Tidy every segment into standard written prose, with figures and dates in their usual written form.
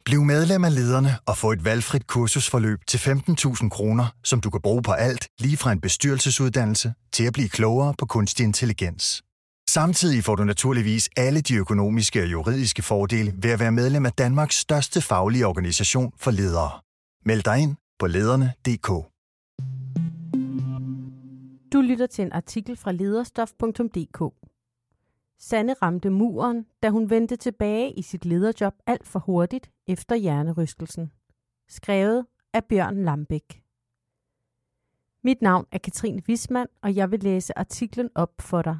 Bliv medlem af Lederne og få et valgfrit kursusforløb til 15.000 kroner, som du kan bruge på alt, lige fra en bestyrelsesuddannelse til at blive klogere på kunstig intelligens. Samtidig får du naturligvis alle de økonomiske og juridiske fordele ved at være medlem af Danmarks største faglige organisation for ledere. Meld dig ind på lederne.dk. Du lytter til en artikel fra lederstof.dk. Sanne ramte muren, da hun vendte tilbage i sit lederjob alt for hurtigt efter hjernerystelsen. Skrevet af Bjørn Lambæk. Mit navn er Katrine Wismann, og jeg vil læse artiklen op for dig.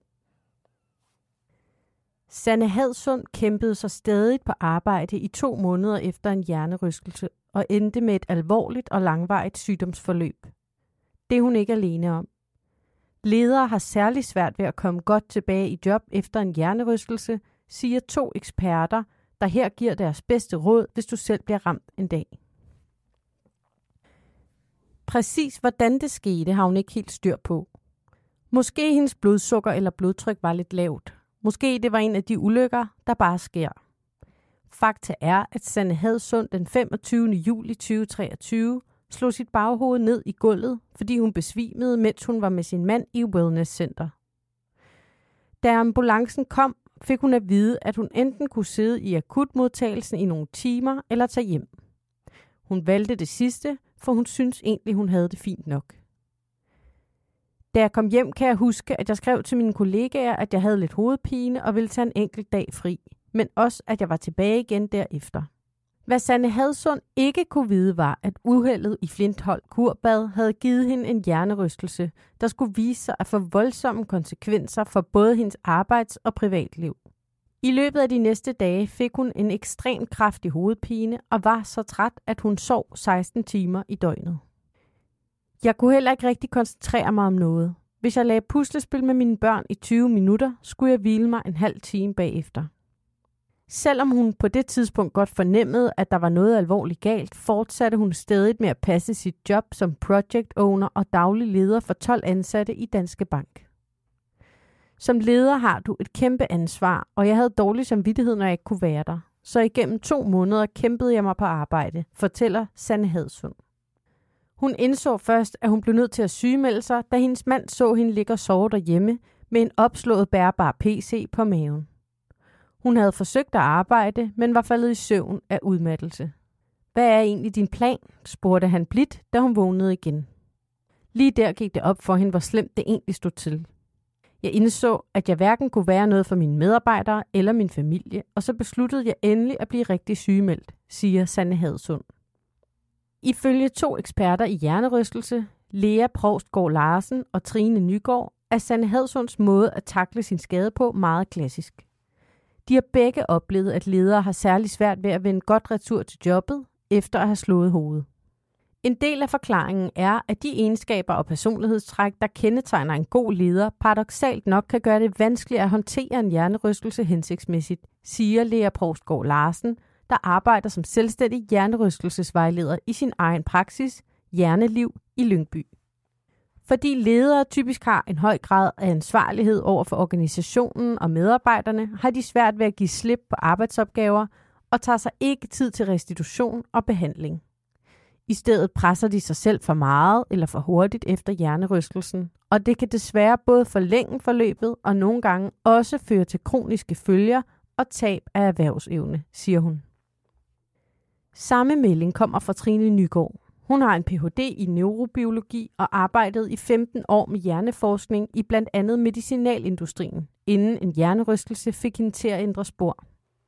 Sanne Hadsund kæmpede sig stadigt på arbejde i 2 måneder efter en hjernerystelse og endte med et alvorligt og langvarigt sygdomsforløb. Det er hun ikke alene om. Ledere har særlig svært ved at komme godt tilbage i job efter en hjernerystelse, siger 2 eksperter, der her giver deres bedste råd, hvis du selv bliver ramt en dag. Præcis hvordan det skete, har hun ikke helt styr på. Måske hendes blodsukker eller blodtryk var lidt lavt. Måske det var en af de ulykker, der bare sker. Fakta er, at Sanne Hadsund den 25. juli 2023 slog sit baghoved ned i gulvet, fordi hun besvimede, mens hun var med sin mand i wellnesscenter. Da ambulancen kom, fik hun at vide, at hun enten kunne sidde i akutmodtagelsen i nogle timer eller tage hjem. Hun valgte det sidste, for hun syntes egentlig, hun havde det fint nok. Da jeg kom hjem, kan jeg huske, at jeg skrev til mine kollegaer, at jeg havde lidt hovedpine og ville tage en enkelt dag fri, men også, at jeg var tilbage igen derefter. Hvad Sanne Hadsund ikke kunne vide var, at uheldet i Flintholm Kurbad havde givet hende en hjernerystelse, der skulle vise sig at få voldsomme konsekvenser for både hendes arbejds- og privatliv. I løbet af de næste dage fik hun en ekstremt kraftig hovedpine og var så træt, at hun sov 16 timer i døgnet. Jeg kunne heller ikke rigtig koncentrere mig om noget. Hvis jeg lagde puslespil med mine børn i 20 minutter, skulle jeg hvile mig en halv time bagefter. Selvom hun på det tidspunkt godt fornemmede, at der var noget alvorligt galt, fortsatte hun stadig med at passe sit job som project owner og daglig leder for 12 ansatte i Danske Bank. Som leder har du et kæmpe ansvar, og jeg havde dårlig samvittighed, når jeg ikke kunne være der. Så igennem 2 måneder kæmpede jeg mig på arbejde, fortæller Sanne Hadsund. Hun indså først, at hun blev nødt til at sygemelde sig, da hendes mand så hende ligge og sove derhjemme med en opslået bærbar PC på maven. Hun havde forsøgt at arbejde, men var faldet i søvn af udmattelse. Hvad er egentlig din plan? Spurgte han blidt, da hun vågnede igen. Lige der gik det op for hende, hvor slemt det egentlig stod til. Jeg indså, at jeg hverken kunne være noget for mine medarbejdere eller min familie, og så besluttede jeg endelig at blive rigtig sygemeldt, siger Sanne Hadsund. Ifølge 2 eksperter i hjernerystelse, Lea Provstgaard Larsen og Trine Nygaard, er Sanne Hadsunds måde at takle sin skade på meget klassisk. De har begge oplevet, at ledere har særlig svært ved at vende godt retur til jobbet, efter at have slået hovedet. En del af forklaringen er, at de egenskaber og personlighedstræk, der kendetegner en god leder, paradoksalt nok kan gøre det vanskeligt at håndtere en hjernerystelse hensigtsmæssigt, siger Lea Provstgaard Larsen, der arbejder som selvstændig hjernerystelsesvejleder i sin egen praksis, Hjerneliv i Lyngby. Fordi ledere typisk har en høj grad af ansvarlighed over for organisationen og medarbejderne, har de svært ved at give slip på arbejdsopgaver og tager sig ikke tid til restitution og behandling. I stedet presser de sig selv for meget eller for hurtigt efter hjernerystelsen, og det kan desværre både forlænge forløbet og nogle gange også føre til kroniske følger og tab af erhvervsevne, siger hun. Samme melding kommer fra Trine Nygaard. Hun har en Ph.D. i neurobiologi og arbejdet i 15 år med hjerneforskning i blandt andet medicinalindustrien, inden en hjernerystelse fik hende til at ændre spor.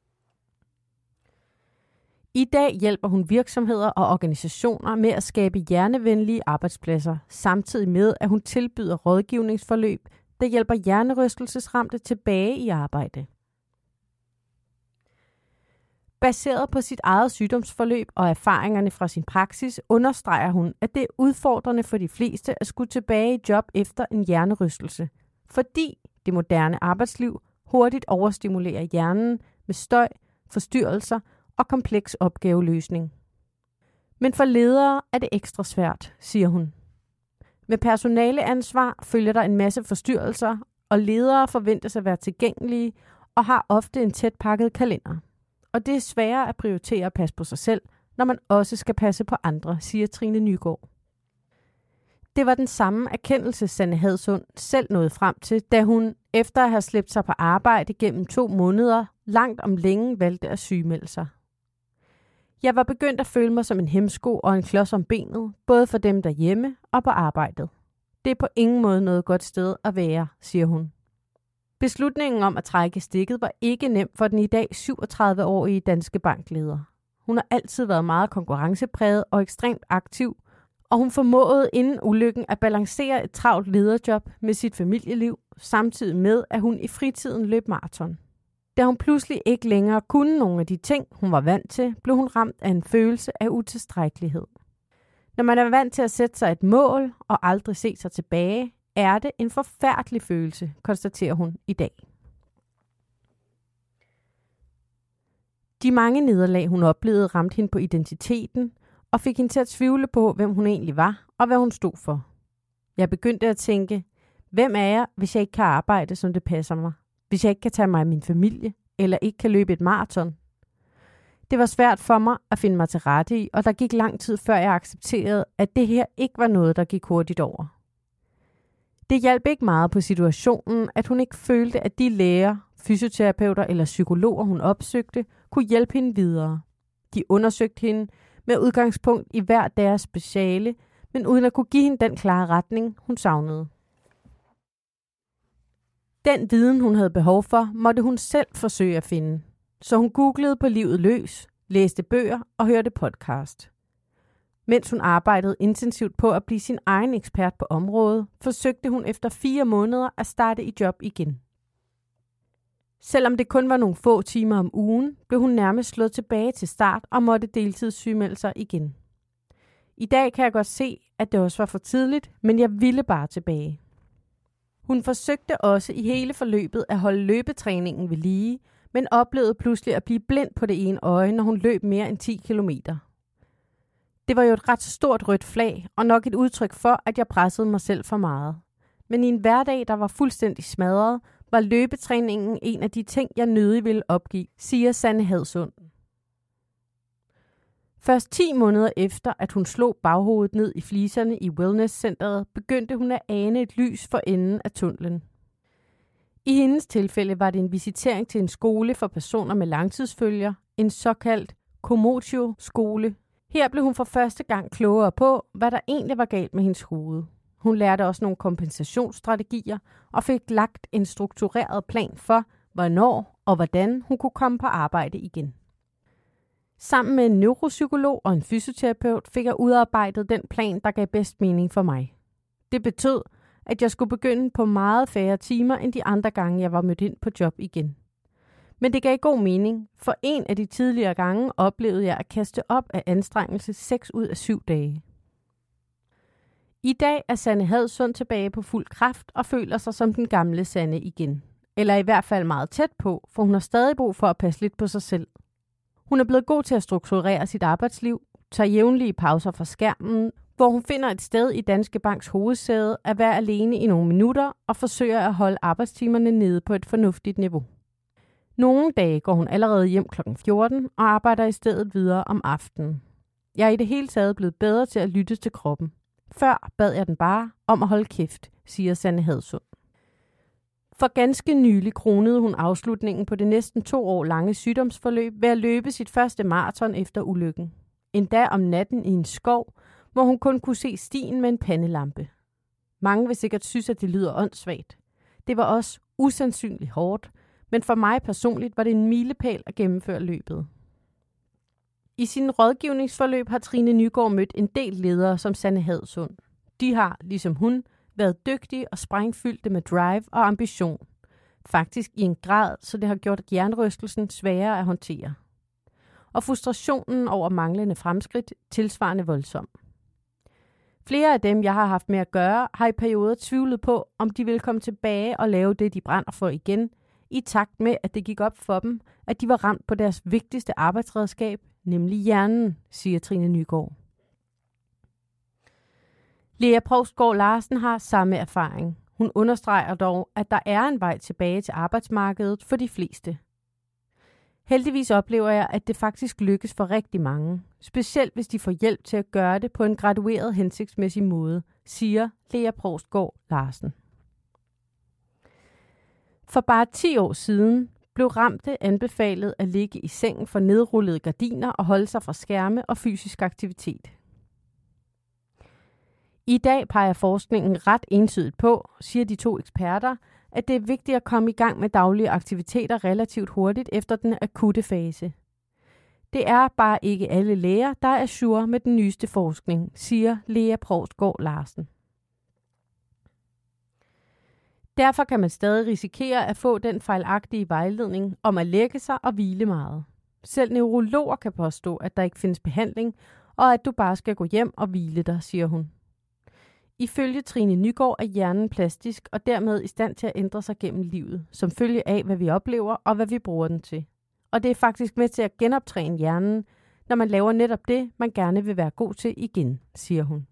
I dag hjælper hun virksomheder og organisationer med at skabe hjernevenlige arbejdspladser, samtidig med at hun tilbyder rådgivningsforløb, der hjælper hjernerystelsesramte tilbage i arbejde. Baseret på sit eget sygdomsforløb og erfaringerne fra sin praksis, understreger hun, at det er udfordrende for de fleste at skulle tilbage i job efter en hjernerystelse, fordi det moderne arbejdsliv hurtigt overstimulerer hjernen med støj, forstyrrelser og kompleks opgaveløsning. Men for ledere er det ekstra svært, siger hun. Med personaleansvar følger der en masse forstyrrelser, og ledere forventes at være tilgængelige og har ofte en tæt pakket kalender. og det er sværere at prioritere at passe på sig selv, når man også skal passe på andre, siger Trine Nygaard. Det var den samme erkendelse, Sanne Hadsund selv nåede frem til, da hun, efter at have slæbt sig på arbejde gennem 2 måneder, langt om længe valgte at sygemelde sig. Jeg var begyndt at føle mig som en hemsko og en klods om benet, både for dem derhjemme og på arbejdet. Det er på ingen måde noget godt sted at være, siger hun. Beslutningen om at trække stikket var ikke nem for den i dag 37-årige Danske Bank-leder. Hun har altid været meget konkurrencepræget og ekstremt aktiv, og hun formåede inden ulykken at balancere et travlt lederjob med sit familieliv, samtidig med, at hun i fritiden løb maraton. Da hun pludselig ikke længere kunne nogle af de ting, hun var vant til, blev hun ramt af en følelse af utilstrækkelighed. Når man er vant til at sætte sig et mål og aldrig se sig tilbage, er det en forfærdelig følelse, konstaterer hun i dag. De mange nederlag, hun oplevede, ramte hende på identiteten og fik hende til at tvivle på, hvem hun egentlig var og hvad hun stod for. Jeg begyndte at tænke, hvem er jeg, hvis jeg ikke kan arbejde, som det passer mig? Hvis jeg ikke kan tage mig af min familie, eller ikke kan løbe et maraton? Det var svært for mig at finde mig til rette i, og der gik lang tid, før jeg accepterede, at det her ikke var noget, der gik hurtigt over. Det hjalp ikke meget på situationen, at hun ikke følte, at de læger, fysioterapeuter eller psykologer, hun opsøgte, kunne hjælpe hende videre. De undersøgte hende med udgangspunkt i hver deres speciale, men uden at kunne give hende den klare retning, hun savnede. Den viden, hun havde behov for, måtte hun selv forsøge at finde. Så hun googlede på livet løs, læste bøger og hørte podcast. Mens hun arbejdede intensivt på at blive sin egen ekspert på området, forsøgte hun efter 4 måneder at starte i job igen. Selvom det kun var nogle få timer om ugen, blev hun nærmest slået tilbage til start og måtte deltidssygemelde sig igen. I dag kan jeg godt se, at det også var for tidligt, men jeg ville bare tilbage. Hun forsøgte også i hele forløbet at holde løbetræningen ved lige, men oplevede pludselig at blive blind på det ene øje, når hun løb mere end 10 kilometer. Det var jo et ret stort rødt flag, og nok et udtryk for, at jeg pressede mig selv for meget. Men i en hverdag, der var fuldstændig smadret, var løbetræningen en af de ting, jeg nødig ville opgive, siger Sanne Hadsund. Først 10 måneder efter, at hun slog baghovedet ned i fliserne i wellnesscenteret, begyndte hun at ane et lys for enden af tunnelen. I hendes tilfælde var det en visitering til en skole for personer med langtidsfølger, en såkaldt Komotio-skole. Her blev hun for første gang klogere på, hvad der egentlig var galt med hendes hoved. Hun lærte også nogle kompensationsstrategier og fik lagt en struktureret plan for, hvornår og hvordan hun kunne komme på arbejde igen. Sammen med en neuropsykolog og en fysioterapeut fik jeg udarbejdet den plan, der gav bedst mening for mig. Det betød, at jeg skulle begynde på meget færre timer end de andre gange, jeg var mødt ind på job igen. Men det gav god mening, for en af de tidligere gange oplevede jeg at kaste op af anstrengelse 6 ud af 7 dage. I dag er Sanne Hadsund tilbage på fuld kraft og føler sig som den gamle Sanne igen. Eller i hvert fald meget tæt på, for hun har stadig brug for at passe lidt på sig selv. Hun er blevet god til at strukturere sit arbejdsliv, tager jævnlige pauser fra skærmen, hvor hun finder et sted i Danske Banks hovedsæde at være alene i nogle minutter og forsøger at holde arbejdstimerne nede på et fornuftigt niveau. Nogle dage går hun allerede hjem kl. 14 og arbejder i stedet videre om aftenen. Jeg er i det hele taget blevet bedre til at lytte til kroppen. Før bad jeg den bare om at holde kæft, siger Sanne Hadsund. For ganske nylig kronede hun afslutningen på det næsten 2 år lange sygdomsforløb ved at løbe sit første maraton efter ulykken. Endda om natten i en skov, hvor hun kun kunne se stien med en pandelampe. Mange vil sikkert synes, at det lyder åndssvagt. Det var også usandsynligt hårdt, men for mig personligt var det en milepæl at gennemføre løbet. I sin rådgivningsforløb har Trine Nygaard mødt en del ledere som Sanne Hadsund. De har, ligesom hun, været dygtige og sprængfyldte med drive og ambition. Faktisk i en grad, så det har gjort hjernerystelsen sværere at håndtere. Og frustrationen over manglende fremskridt tilsvarende voldsom. Flere af dem, jeg har haft med at gøre, har i perioder tvivlet på, om de vil komme tilbage og lave det, de brænder for igen, i takt med, at det gik op for dem, at de var ramt på deres vigtigste arbejdsredskab, nemlig hjernen, siger Trine Nygaard. Lea Provstgaard Larsen har samme erfaring. Hun understreger dog, at der er en vej tilbage til arbejdsmarkedet for de fleste. Heldigvis oplever jeg, at det faktisk lykkes for rigtig mange, specielt hvis de får hjælp til at gøre det på en gradueret hensigtsmæssig måde, siger Lea Provstgaard Larsen. For bare 10 år siden blev ramte anbefalet at ligge i sengen for nedrullede gardiner og holde sig fra skærme og fysisk aktivitet. I dag peger forskningen ret entydigt på, siger de 2 eksperter, at det er vigtigt at komme i gang med daglige aktiviteter relativt hurtigt efter den akutte fase. Det er bare ikke alle læger, der er ajour med den nyeste forskning, siger Lea Provstgaard Larsen. Derfor kan man stadig risikere at få den fejlagtige vejledning om at lægge sig og hvile meget. Selv neurologer kan påstå, at der ikke findes behandling, og at du bare skal gå hjem og hvile dig, siger hun. Ifølge Trine Nygaard er hjernen plastisk og dermed i stand til at ændre sig gennem livet, som følge af, hvad vi oplever og hvad vi bruger den til. Og det er faktisk med til at genoptræne hjernen, når man laver netop det, man gerne vil være god til igen, siger hun.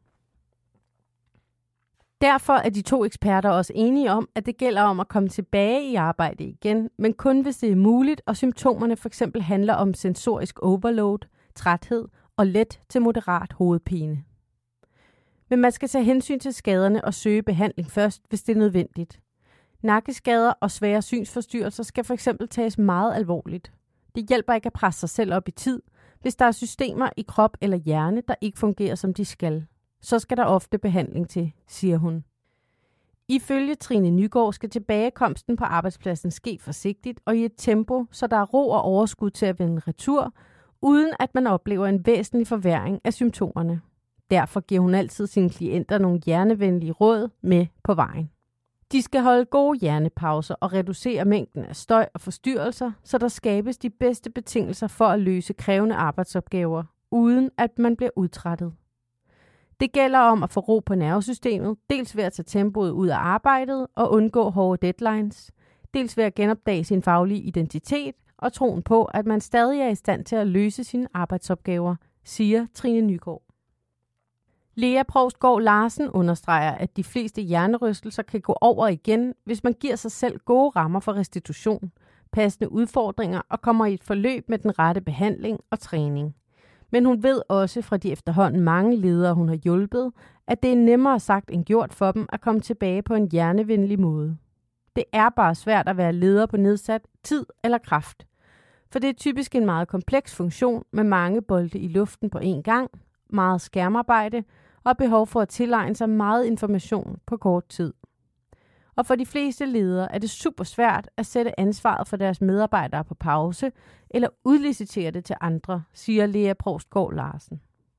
Derfor er de 2 eksperter også enige om, at det gælder om at komme tilbage i arbejde igen, men kun hvis det er muligt, og symptomerne f.eks. handler om sensorisk overload, træthed og let til moderat hovedpine. Men man skal tage hensyn til skaderne og søge behandling først, hvis det er nødvendigt. Nakkeskader og svære synsforstyrrelser skal f.eks. tages meget alvorligt. Det hjælper ikke at presse sig selv op i tid, hvis der er systemer i krop eller hjerne, der ikke fungerer som de skal. Så skal der ofte behandling til, siger hun. Ifølge Trine Nygaard skal tilbagekomsten på arbejdspladsen ske forsigtigt og i et tempo, så der er ro og overskud til at vende retur, uden at man oplever en væsentlig forværring af symptomerne. Derfor giver hun altid sine klienter nogle hjernevenlige råd med på vejen. De skal holde gode hjernepauser og reducere mængden af støj og forstyrrelser, så der skabes de bedste betingelser for at løse krævende arbejdsopgaver, uden at man bliver udtrættet. Det gælder om at få ro på nervesystemet, dels ved at tage tempoet ud af arbejdet og undgå hårde deadlines, dels ved at genopdage sin faglige identitet og troen på, at man stadig er i stand til at løse sine arbejdsopgaver, siger Trine Nygaard. Lea Provstgaard Larsen understreger, at de fleste hjernerystelser kan gå over igen, hvis man giver sig selv gode rammer for restitution, passende udfordringer og kommer i et forløb med den rette behandling og træning. Men hun ved også fra de efterhånden mange ledere, hun har hjulpet, at det er nemmere sagt end gjort for dem at komme tilbage på en hjernevenlig måde. Det er bare svært at være leder på nedsat tid eller kraft, for det er typisk en meget kompleks funktion med mange bolde i luften på én gang, meget skærmarbejde og behov for at tilegne sig meget information på kort tid. Og for de fleste ledere er det super svært at sætte ansvaret for deres medarbejdere på pause eller udlicitere det til andre, siger Lea Provstgaard Larsen.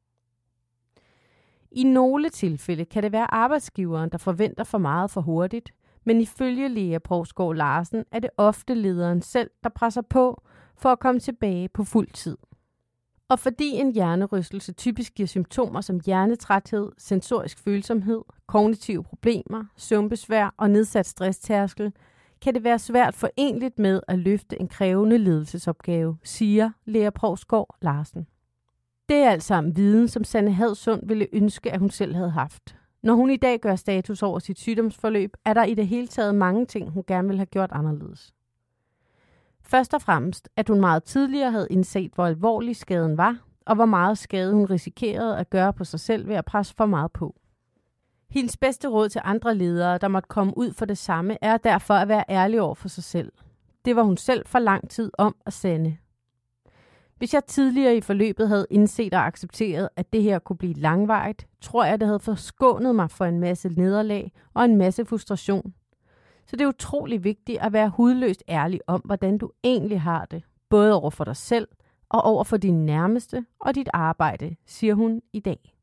I nogle tilfælde kan det være arbejdsgiveren, der forventer for meget for hurtigt, men ifølge Lea Provstgaard Larsen er det ofte lederen selv, der presser på for at komme tilbage på fuld tid. Og fordi en hjernerystelse typisk giver symptomer som hjernetræthed, sensorisk følsomhed, kognitive problemer, søvnbesvær og nedsat stresstærskel, kan det være svært forenligt med at løfte en krævende ledelsesopgave, siger Lea Provstgaard Larsen. Det er alt sammen viden, som Sanne Hadsund ville ønske, at hun selv havde haft. Når hun i dag gør status over sit sygdomsforløb, er der i det hele taget mange ting, hun gerne ville have gjort anderledes. Først og fremmest, at hun meget tidligere havde indset, hvor alvorlig skaden var, og hvor meget skade hun risikerede at gøre på sig selv ved at presse for meget på. Hendes bedste råd til andre ledere, der måtte komme ud for det samme, er derfor at være ærlig over for sig selv. Det var hun selv for lang tid om at sande. Hvis jeg tidligere i forløbet havde indset og accepteret, at det her kunne blive langvarigt, tror jeg, det havde forskånet mig for en masse nederlag og en masse frustration. Så det er utrolig vigtigt at være hudløst ærlig om, hvordan du egentlig har det, både over for dig selv og over for dine nærmeste og dit arbejde, siger hun i dag.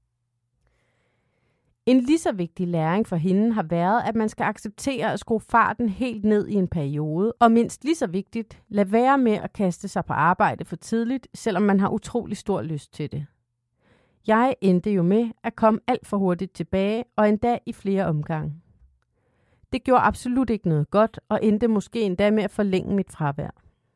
En lige så vigtig læring for hende har været, at man skal acceptere at skrue farten helt ned i en periode, og mindst lige så vigtigt, lad være med at kaste sig på arbejde for tidligt, selvom man har utrolig stor lyst til det. Jeg endte jo med at komme alt for hurtigt tilbage, og endda i flere omgange. Det gjorde absolut ikke noget godt, og endte måske endda med at forlænge mit fravær.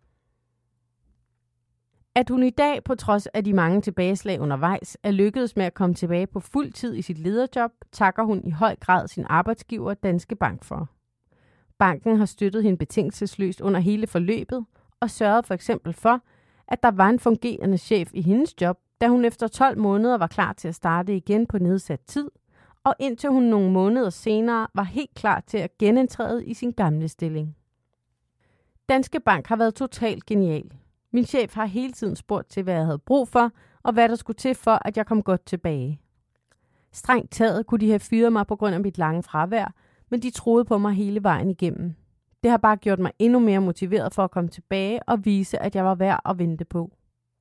At hun i dag, på trods af de mange tilbageslag undervejs, er lykkedes med at komme tilbage på fuld tid i sit lederjob, takker hun i høj grad sin arbejdsgiver Danske Bank for. Banken har støttet hende betingelsesløst under hele forløbet, og sørgede for eksempel for, at der var en fungerende chef i hendes job, da hun efter 12 måneder var klar til at starte igen på nedsat tid, og indtil hun nogle måneder senere var helt klar til at genindtræde i sin gamle stilling. Danske Bank har været totalt genial. Min chef har hele tiden spurgt til, hvad jeg havde brug for, og hvad der skulle til for, at jeg kom godt tilbage. Strengt taget kunne de have fyret mig på grund af mit lange fravær, men de troede på mig hele vejen igennem. Det har bare gjort mig endnu mere motiveret for at komme tilbage og vise, at jeg var værd at vente på.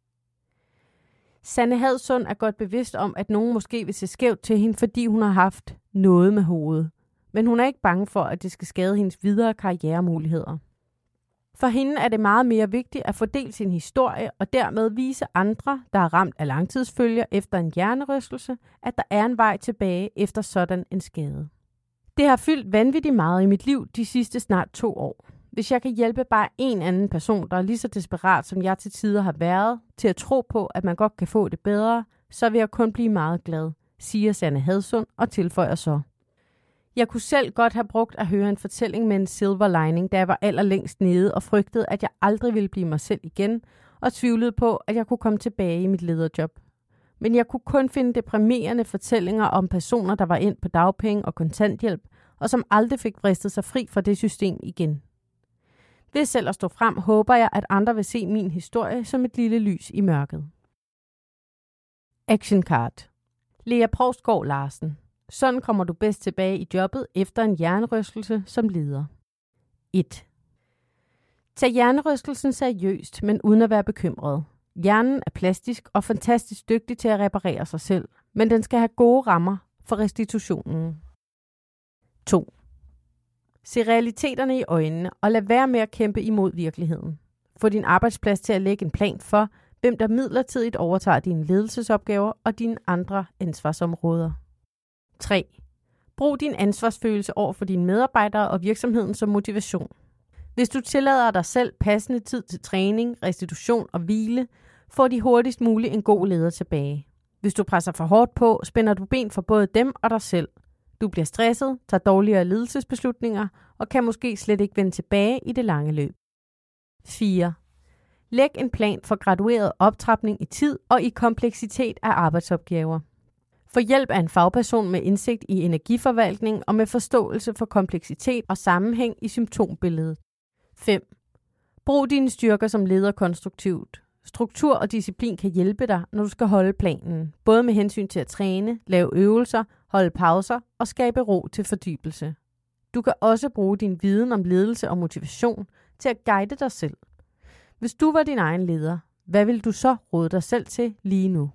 Sanne Hadsund er godt bevidst om, at nogen måske vil se skævt til hende, fordi hun har haft noget med hovedet. Men hun er ikke bange for, at det skal skade hendes videre karrieremuligheder. For hende er det meget mere vigtigt at fordele sin historie og dermed vise andre, der er ramt af langtidsfølger efter en hjernerystelse, at der er en vej tilbage efter sådan en skade. Det har fyldt vanvittigt meget i mit liv de sidste snart 2 år. Hvis jeg kan hjælpe bare en anden person, der er lige så desperat, som jeg til tider har været, til at tro på, at man godt kan få det bedre, så vil jeg kun blive meget glad, siger Sanne Hadsund og tilføjer så. Jeg kunne selv godt have brugt at høre en fortælling med en silver lining, da jeg var allerlængst nede og frygtede, at jeg aldrig ville blive mig selv igen, og tvivlede på, at jeg kunne komme tilbage i mit lederjob. Men jeg kunne kun finde deprimerende fortællinger om personer, der var ind på dagpenge og kontanthjælp, og som aldrig fik vristet sig fri fra det system igen. Ved selv at stå frem, håber jeg, at andre vil se min historie som et lille lys i mørket. Action card. Lea Provsgaard Larsen. Sådan kommer du bedst tilbage i jobbet efter en hjernerystelse som leder. 1. Tag hjernerystelsen seriøst, men uden at være bekymret. Hjernen er plastisk og fantastisk dygtig til at reparere sig selv, men den skal have gode rammer for restitutionen. 2. Se realiteterne i øjnene og lad være med at kæmpe imod virkeligheden. Få din arbejdsplads til at lægge en plan for, hvem der midlertidigt overtager dine ledelsesopgaver og dine andre ansvarsområder. 3. Brug din ansvarsfølelse over for dine medarbejdere og virksomheden som motivation. Hvis du tillader dig selv passende tid til træning, restitution og hvile, får de hurtigst muligt en god leder tilbage. Hvis du presser for hårdt på, spænder du ben for både dem og dig selv. Du bliver stresset, tager dårligere ledelsesbeslutninger og kan måske slet ikke vende tilbage i det lange løb. 4. Læg en plan for gradueret optrapning i tid og i kompleksitet af arbejdsopgaver. Få hjælp af en fagperson med indsigt i energiforvaltning og med forståelse for kompleksitet og sammenhæng i symptombilledet. 5. Brug dine styrker som leder konstruktivt. Struktur og disciplin kan hjælpe dig, når du skal holde planen, både med hensyn til at træne, lave øvelser, holde pauser og skabe ro til fordybelse. Du kan også bruge din viden om ledelse og motivation til at guide dig selv. Hvis du var din egen leder, hvad vil du så råde dig selv til lige nu?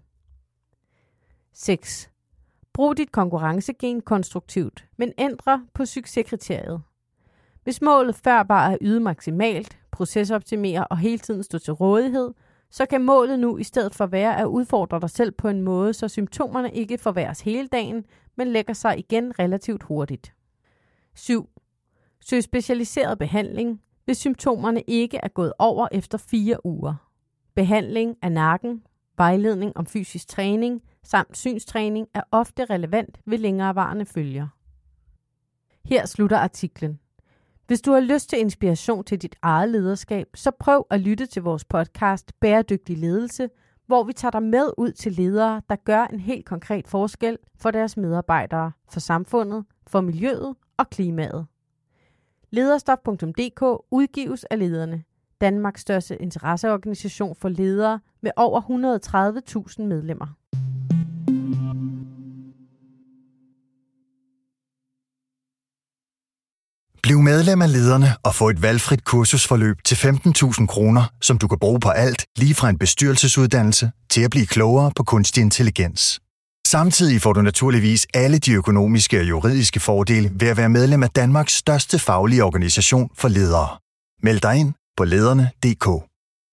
6. Brug dit konkurrencegen konstruktivt, men ændre på succeskriteriet. Hvis målet før bare at yde maksimalt, procesoptimere og hele tiden stå til rådighed, så kan målet nu i stedet for være at udfordre dig selv på en måde, så symptomerne ikke forværres hele dagen, men lægger sig igen relativt hurtigt. 7. Søg specialiseret behandling, hvis symptomerne ikke er gået over efter 4 uger. Behandling af nakken, vejledning om fysisk træning samt synstræning er ofte relevant ved længerevarende følger. Her slutter artiklen. Hvis du har lyst til inspiration til dit eget lederskab, så prøv at lytte til vores podcast Bæredygtig Ledelse, hvor vi tager dig med ud til ledere, der gør en helt konkret forskel for deres medarbejdere, for samfundet, for miljøet og klimaet. Lederstof.dk udgives af Lederne, Danmarks største interesseorganisation for ledere med over 130.000 medlemmer. Bliv medlem af Lederne og få et valgfrit kursusforløb til 15.000 kroner, som du kan bruge på alt, lige fra en bestyrelsesuddannelse til at blive klogere på kunstig intelligens. Samtidig får du naturligvis alle de økonomiske og juridiske fordele ved at være medlem af Danmarks største faglige organisation for ledere. Meld dig ind på lederne.dk.